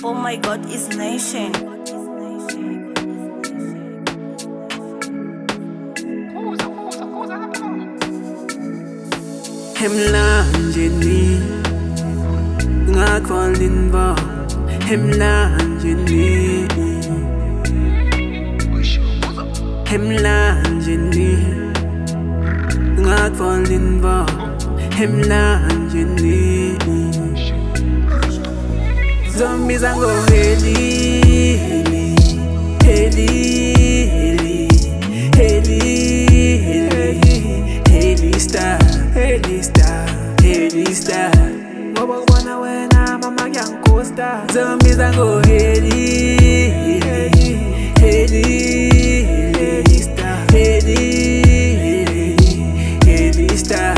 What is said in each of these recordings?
Oh my God, it's Nation. Hemlanjeni ngakwalinba Hemlanjeni Hemlanjeni ngakwalinba Hemlanjeni Zombies zango heli heli heli heli heli star heli star heli star ngoba kubona wena mama kuyankosta Zombies zango heli heli heli star heli heli star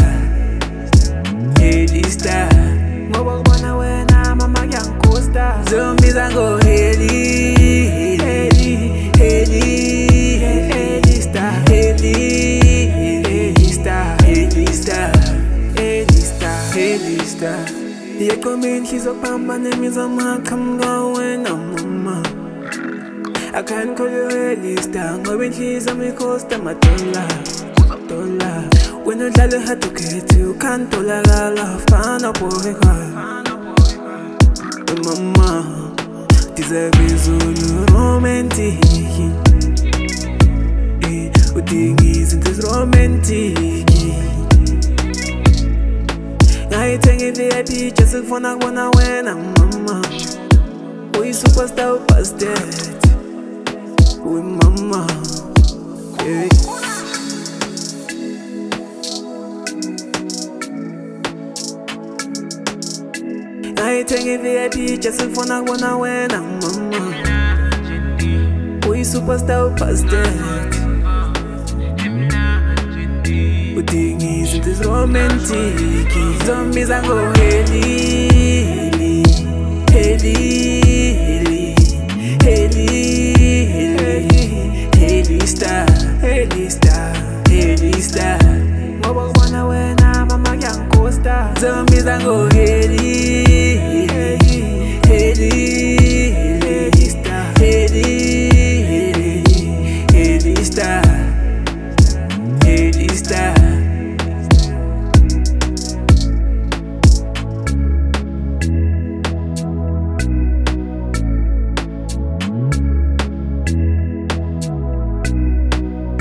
heli star ngoba kubona wena mama kuyankosta Zombies zango heli heli heli heli star heli heli star heli star heli star heli star yekho minhliziyo phambane mizama khamga wena mama I can't call you heli star ngoba inhliziyo mikhosta madola dola wena udlala hard ukhethi ukhantolakala fana boy mama deserve izulu romantic udingiza into romantic ngayithenga i-VIP just ukufuna kubona wena mama uyi-superstar ubasted uwe mama yeah. ngayithenga i-VIP just ukufuna kubona wena mama uyi-superstar ubasted udingiza into romantic Zombies zango heli heli heli heli heli star heli star heli star ngoba kubona wena mama kuyankosta Zombies zango heli heli heli star heli heli star heli star